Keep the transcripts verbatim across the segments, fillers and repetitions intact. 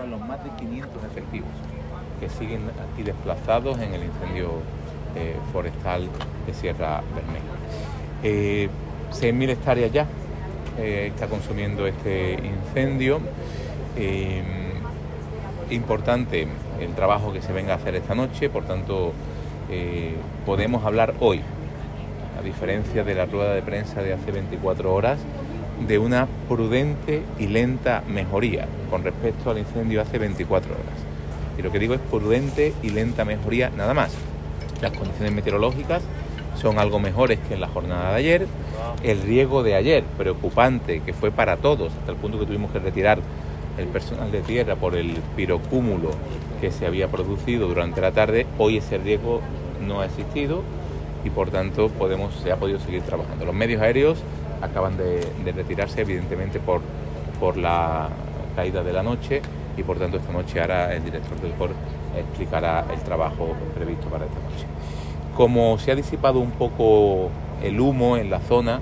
son los más de quinientos efectivos que siguen aquí desplazados en el incendio eh, forestal de Sierra Bermeja. Eh, seis mil hectáreas ya eh, está consumiendo este incendio. Eh, importante el trabajo que se venga a hacer esta noche, por tanto eh, podemos hablar hoy, a diferencia de la rueda de prensa de hace veinticuatro horas, de una prudente y lenta mejoría con respecto al incendio hace veinticuatro horas. Y lo que digo es prudente y lenta mejoría nada más. Las condiciones meteorológicas son algo mejores que en la jornada de ayer. El riego de ayer, preocupante, que fue para todos, hasta el punto que tuvimos que retirar el personal de tierra por el pirocúmulo que se había producido durante la tarde, hoy ese riego no ha existido y por tanto podemos, se ha podido seguir trabajando. Los medios aéreos acaban de, de retirarse evidentemente por, por la caída de la noche y por tanto esta noche ahora el director del C O R explicará el trabajo previsto para esta noche. Como se ha disipado un poco el humo en la zona,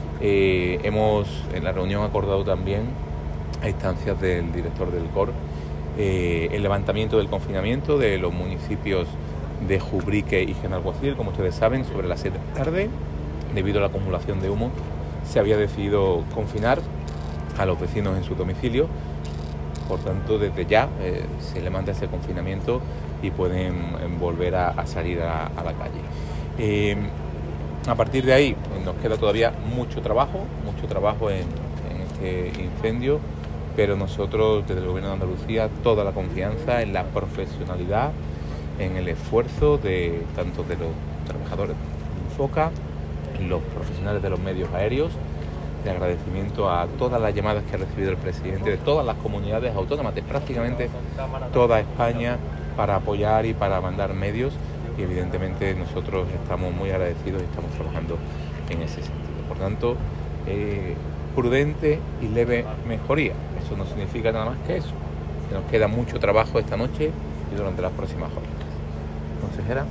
eh, hemos en la reunión acordado también a instancias del director del C O R eh, el levantamiento del confinamiento de los municipios de Jubrique y Genalbocil. Como ustedes saben, sobre las siete de la tarde, debido a la acumulación de humo, se había decidido confinar a los vecinos en su domicilio. Por tanto, desde ya eh, se levanta ese confinamiento y pueden eh, volver a, a salir a, a la calle. Eh, a partir de ahí eh, nos queda todavía mucho trabajo, mucho trabajo en, en este incendio, pero nosotros desde el Gobierno de Andalucía toda la confianza en la profesionalidad, en el esfuerzo de tanto de los trabajadores de Infoca, los profesionales de los medios aéreos, de agradecimiento a todas las llamadas que ha recibido el presidente de todas las comunidades autónomas, de prácticamente toda España, para apoyar y para mandar medios, y evidentemente nosotros estamos muy agradecidos y estamos trabajando en ese sentido. Por tanto, eh, prudente y leve mejoría. Eso no significa nada más que eso. Que nos queda mucho trabajo esta noche y durante las próximas jornadas. Consejera.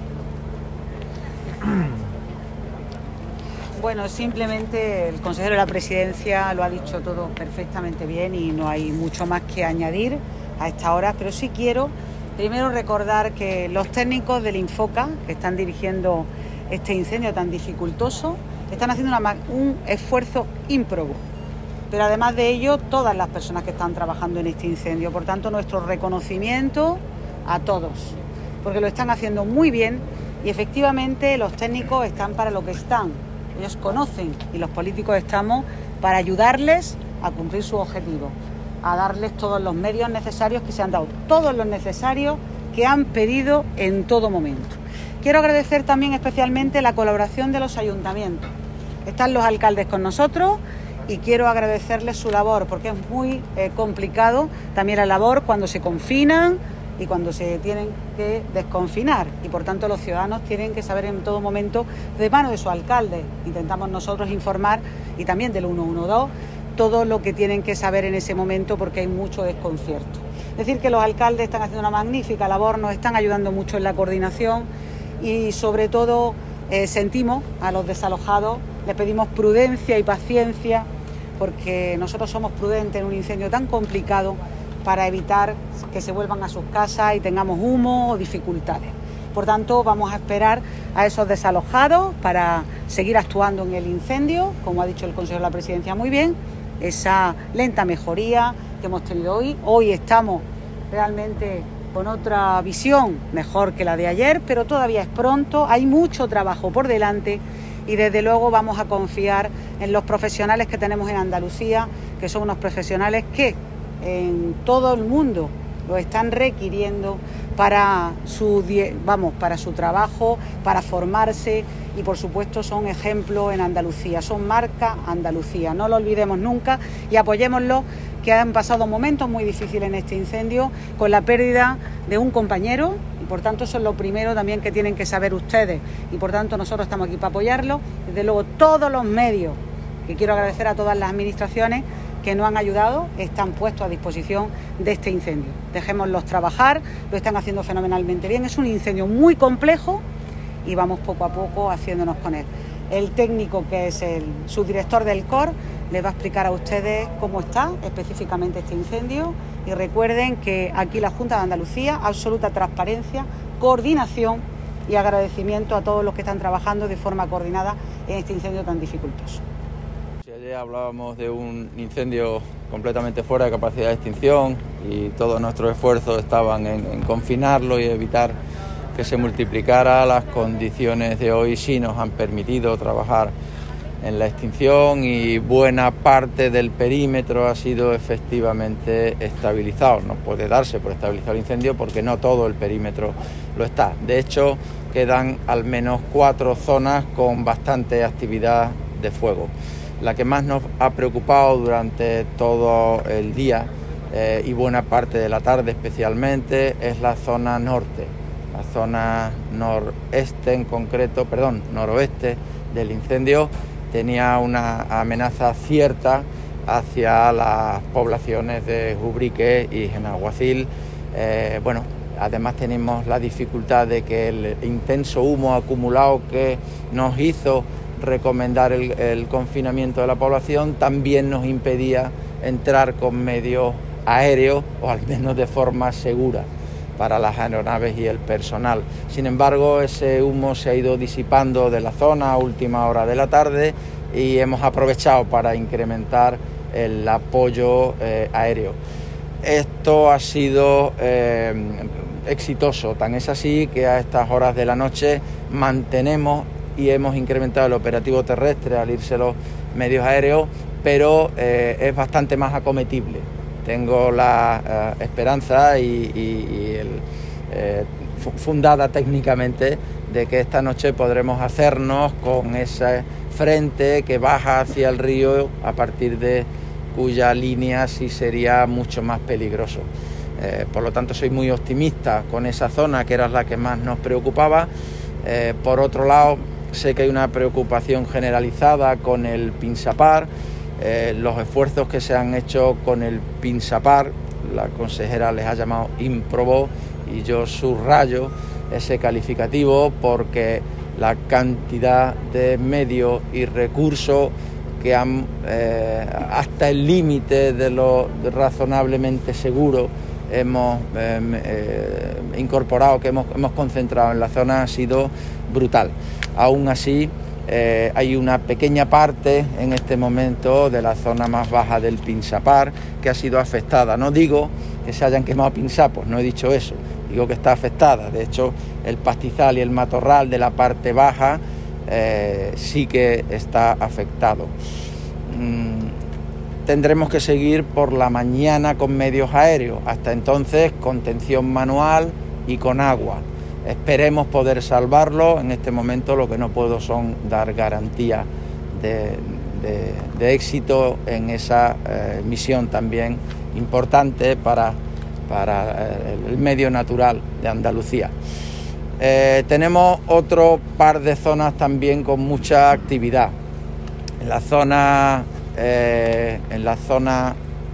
Bueno, simplemente el consejero de la Presidencia lo ha dicho todo perfectamente bien y no hay mucho más que añadir a esta hora, pero sí quiero primero recordar que los técnicos del Infoca, que están dirigiendo este incendio tan dificultoso, están haciendo una, un esfuerzo ímprobo, pero además de ello, todas las personas que están trabajando en este incendio. Por tanto, nuestro reconocimiento a todos, porque lo están haciendo muy bien y efectivamente los técnicos están para lo que están. Ellos conocen y los políticos estamos para ayudarles a cumplir su objetivo, a darles todos los medios necesarios que se han dado, todos los necesarios que han pedido en todo momento. Quiero agradecer también especialmente la colaboración de los ayuntamientos. Están los alcaldes con nosotros y quiero agradecerles su labor porque es muy eh, complicado también la labor cuando se confinan y cuando se tienen que desconfinar y por tanto los ciudadanos tienen que saber en todo momento de mano de su alcalde. Intentamos nosotros informar y también del ciento doce todo lo que tienen que saber en ese momento porque hay mucho desconcierto. Es decir, que los alcaldes están haciendo una magnífica labor, nos están ayudando mucho en la coordinación y sobre todo eh, sentimos a los desalojados, les pedimos prudencia y paciencia porque nosotros somos prudentes en un incendio tan complicado para evitar que se vuelvan a sus casas y tengamos humo o dificultades. Por tanto, vamos a esperar a esos desalojados para seguir actuando en el incendio, como ha dicho el consejero de la Presidencia muy bien, esa lenta mejoría que hemos tenido hoy. Hoy estamos realmente con otra visión mejor que la de ayer, pero todavía es pronto, hay mucho trabajo por delante y desde luego vamos a confiar en los profesionales que tenemos en Andalucía, que son unos profesionales que en todo el mundo lo están requiriendo para su, vamos, para su trabajo, para formarse y por supuesto son ejemplo en Andalucía, son marca Andalucía, no lo olvidemos nunca y apoyémoslo, que han pasado momentos muy difíciles en este incendio con la pérdida de un compañero y por tanto eso es lo primero también que tienen que saber ustedes y por tanto nosotros estamos aquí para apoyarlo, desde luego todos los medios, que quiero agradecer a todas las administraciones que nos han ayudado, están puestos a disposición de este incendio. Dejémoslos trabajar, lo están haciendo fenomenalmente bien. Es un incendio muy complejo y vamos poco a poco haciéndonos con él. El técnico, que es el subdirector del C O R, les va a explicar a ustedes cómo está específicamente este incendio y recuerden que aquí la Junta de Andalucía, absoluta transparencia, coordinación y agradecimiento a todos los que están trabajando de forma coordinada en este incendio tan dificultoso. Ayer hablábamos de un incendio completamente fuera de capacidad de extinción y todos nuestros esfuerzos estaban en, en confinarlo y evitar que se multiplicara. Las condiciones de hoy sí nos han permitido trabajar en la extinción y buena parte del perímetro ha sido efectivamente estabilizado. No puede darse por estabilizado el incendio porque no todo el perímetro lo está. De hecho, quedan al menos cuatro zonas con bastante actividad de fuego. La que más nos ha preocupado durante todo el día eh, y buena parte de la tarde especialmente es la zona norte, la zona noreste en concreto, perdón, noroeste del incendio. Tenía una amenaza cierta hacia las poblaciones de Ubrique y Genaguacil. Eh, bueno, además tenemos la dificultad de que el intenso humo acumulado que nos hizo recomendar el, el confinamiento de la población también nos impedía entrar con medios aéreos, o al menos de forma segura, para las aeronaves y el personal. Sin embargo, ese humo se ha ido disipando de la zona a última hora de la tarde y hemos aprovechado para incrementar el apoyo eh, aéreo. Esto ha sido eh, exitoso, tan es así que a estas horas de la noche mantenemos y hemos incrementado el operativo terrestre al irse los medios aéreos, pero eh, es bastante más acometible. Tengo la uh, esperanza y, y, y el, eh, fundada técnicamente de que esta noche podremos hacernos con ese frente que baja hacia el río, a partir de cuya línea sí sería mucho más peligroso. Eh, por lo tanto, soy muy optimista con esa zona, que era la que más nos preocupaba. Eh, por otro lado, sé que hay una preocupación generalizada con el Pinsapar. Eh, los esfuerzos que se han hecho con el Pinsapar, la consejera les ha llamado ímprobo y yo subrayo ese calificativo porque la cantidad de medios y recursos que han eh, hasta el límite de lo razonablemente seguro hemos eh, eh, incorporado, que hemos, hemos concentrado en la zona, ha sido brutal. Aún así, Eh, hay una pequeña parte en este momento de la zona más baja del Pinsapar que ha sido afectada. No digo que se hayan quemado pinsapos, no he dicho eso, digo que está afectada. De hecho, el pastizal y el matorral de la parte baja eh, sí que está afectado. Mm, tendremos que seguir por la mañana con medios aéreos, hasta entonces contención manual y con agua. Esperemos poder salvarlo. En este momento lo que no puedo son dar garantía de, de, de éxito en esa eh, misión también importante para, para eh, el medio natural de Andalucía. Eh, tenemos otro par de zonas también con mucha actividad. En la zona, eh, en la zona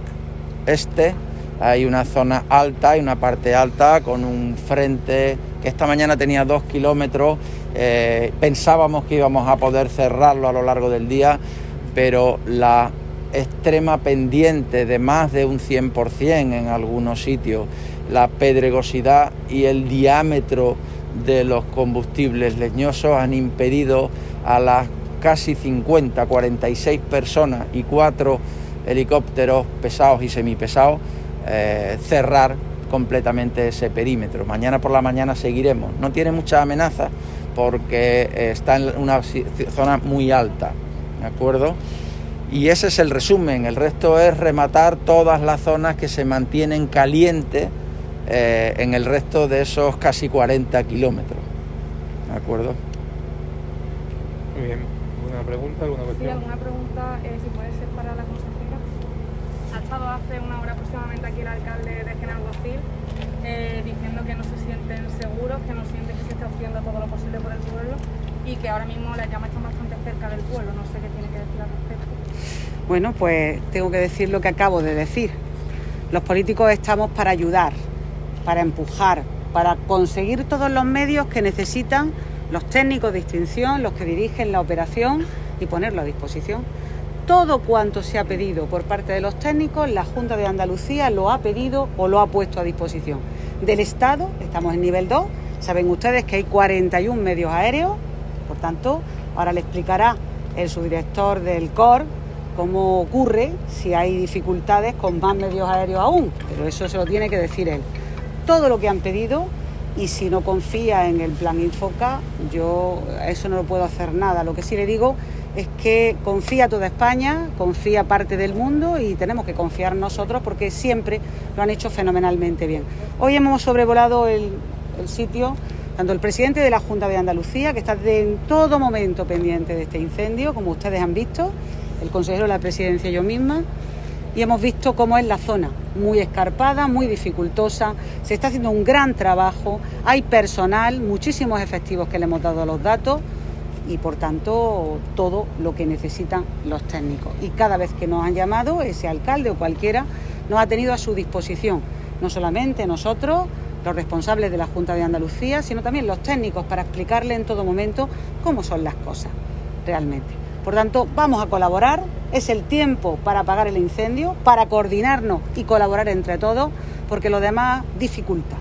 este hay una zona alta, hay una parte alta con un frente que esta mañana tenía dos kilómetros. Eh, pensábamos que íbamos a poder cerrarlo a lo largo del día, pero la extrema pendiente de más de un cien por ciento en algunos sitios, la pedregosidad y el diámetro de los combustibles leñosos han impedido a las casi cincuenta, cuarenta y seis personas y cuatro helicópteros pesados y semipesados eh, cerrar completamente ese perímetro. Mañana por la mañana seguiremos. No tiene mucha amenaza porque eh, está en una zona muy alta, ¿de acuerdo? Y ese es el resumen. El resto es rematar todas las zonas que se mantienen calientes eh, en el resto de esos casi cuarenta kilómetros, ¿de acuerdo? Muy bien. ¿Alguna pregunta? ¿Alguna cuestión? Sí, alguna pregunta, eh, si puede ser para la consejera. Ha estado hace una hora aproximadamente aquí el alcalde de Genaguacil eh, diciendo que no se sienten seguros, que no sienten que se está haciendo todo lo posible por el pueblo y que ahora mismo las llamas están bastante cerca del pueblo. No sé qué tiene que decir al respecto. Bueno, pues tengo que decir lo que acabo de decir. Los políticos estamos para ayudar, para empujar, para conseguir todos los medios que necesitan los técnicos de extinción, los que dirigen la operación y ponerlo a disposición. todo cuanto se ha pedido por parte de los técnicos, la Junta de Andalucía lo ha pedido o lo ha puesto a disposición del Estado. Estamos en nivel dos, saben ustedes que hay cuarenta y un medios aéreos, por tanto, ahora le explicará el subdirector del C O R cómo ocurre si hay dificultades con más medios aéreos aún, pero eso se lo tiene que decir él. Todo lo que han pedido, y si no confía en el plan Infoca, yo a eso no lo puedo hacer nada. Lo que sí le digo es que confía toda España, confía parte del mundo y tenemos que confiar nosotros porque siempre lo han hecho fenomenalmente bien. Hoy hemos sobrevolado el, el sitio, tanto el presidente de la Junta de Andalucía, que está de, en todo momento pendiente de este incendio, como ustedes han visto, el consejero de la presidencia y yo misma, y hemos visto cómo es la zona, muy escarpada, muy dificultosa, se está haciendo un gran trabajo, hay personal, muchísimos efectivos que le hemos dado los datos y por tanto todo lo que necesitan los técnicos. Y cada vez que nos han llamado, ese alcalde o cualquiera nos ha tenido a su disposición, no solamente nosotros, los responsables de la Junta de Andalucía, sino también los técnicos para explicarle en todo momento cómo son las cosas realmente. Por tanto, vamos a colaborar, es el tiempo para apagar el incendio, para coordinarnos y colaborar entre todos, porque lo demás dificulta.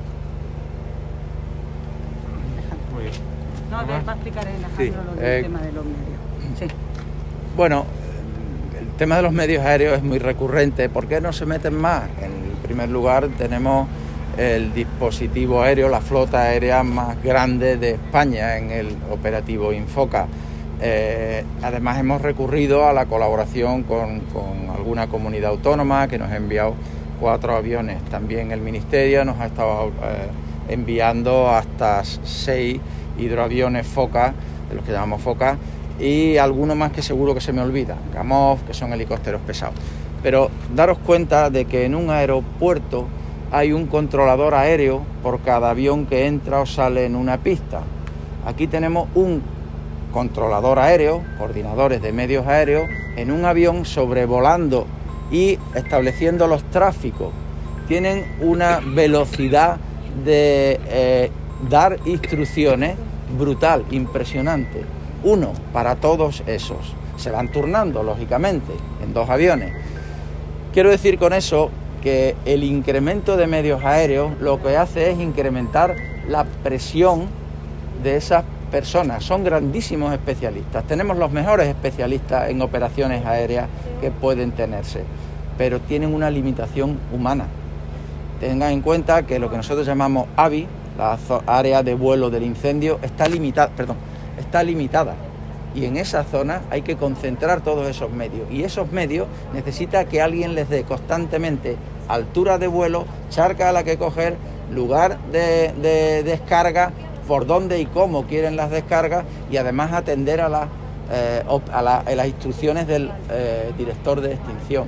Muy bien. No, va a explicar Alejandro Sí, lo del eh, tema de los medios. Sí. Bueno, el tema de los medios aéreos es muy recurrente. ¿Por qué no se meten más? En primer lugar, tenemos el dispositivo aéreo, la flota aérea más grande de España en el operativo Infoca. Eh, además hemos recurrido a la colaboración con, con alguna comunidad autónoma que nos ha enviado cuatro aviones. También el Ministerio nos ha estado eh, enviando hasta seis hidroaviones Foca, de los que llamamos Foca, y algunos más que seguro que se me olvidan, Kamov, que son helicópteros pesados. Pero daros cuenta de que en un aeropuerto hay un controlador aéreo por cada avión que entra o sale en una pista. Aquí tenemos un controlador aéreo, coordinadores de medios aéreos, en un avión sobrevolando y estableciendo los tráficos. Tienen una velocidad de eh, dar instrucciones brutal, impresionante. Uno para todos esos. Se van turnando, lógicamente, en dos aviones. Quiero decir con eso que el incremento de medios aéreos lo que hace es incrementar la presión de esas personas. Son grandísimos especialistas, tenemos los mejores especialistas en operaciones aéreas que pueden tenerse, pero tienen una limitación humana. Tengan en cuenta que lo que nosotros llamamos A V I, la área de vuelo del incendio, está limitada, perdón, está limitada, y en esa zona hay que concentrar todos esos medios, y esos medios necesita que alguien les dé constantemente altura de vuelo, charca a la que coger, lugar de, de descarga, por dónde y cómo quieren las descargas, y además atender a, la, eh, a, la, a las instrucciones del eh, director de extinción.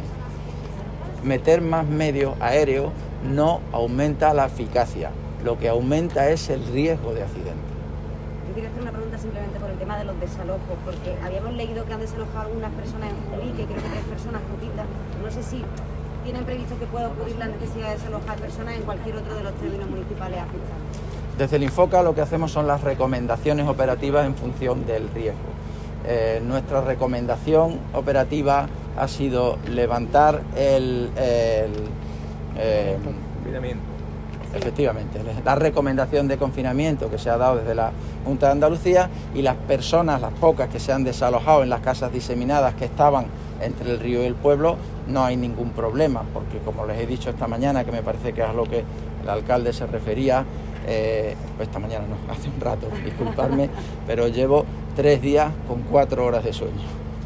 Meter más medios aéreos no aumenta la eficacia, lo que aumenta es el riesgo de accidente. Yo quería hacer una pregunta simplemente por el tema de los desalojos, porque habíamos leído que han desalojado algunas personas en Julique, creo que tres personas poquitas. No sé si tienen previsto que pueda ocurrir la necesidad de desalojar personas en cualquier otro de los términos municipales afectados. Desde el Infoca lo que hacemos son las recomendaciones operativas en función del riesgo. Eh, nuestra recomendación operativa ha sido levantar el... el eh, Confinamiento. Efectivamente, la recomendación de confinamiento que se ha dado desde la Junta de Andalucía, y las personas, las pocas que se han desalojado en las casas diseminadas que estaban entre el río y el pueblo, no hay ningún problema, porque como les he dicho esta mañana, que me parece que es a lo que el alcalde se refería, eh, pues esta mañana no, hace un rato, disculpadme, pero llevo tres días con cuatro horas de sueño.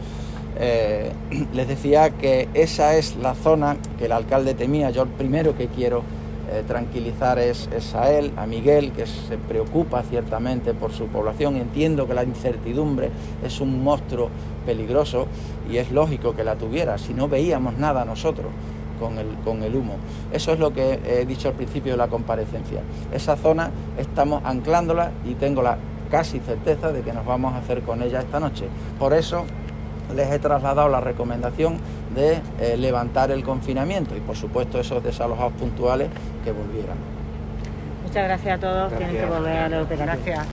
Eh, les decía que esa es la zona que el alcalde temía. Yo el primero que quiero eh, tranquilizar es, es a él, a Miguel, que se preocupa ciertamente por su población. Entiendo que la incertidumbre es un monstruo peligroso y es lógico que la tuviera, si no veíamos nada nosotros con el, con el humo. Eso es lo que he dicho al principio de la comparecencia. Esa zona estamos anclándola y tengo la casi certeza de que nos vamos a hacer con ella esta noche. Por eso les he trasladado la recomendación de eh, levantar el confinamiento y, por supuesto, esos desalojados puntuales que volvieran. Muchas gracias a todos. Gracias. Tienen que volver a la operación. Gracias.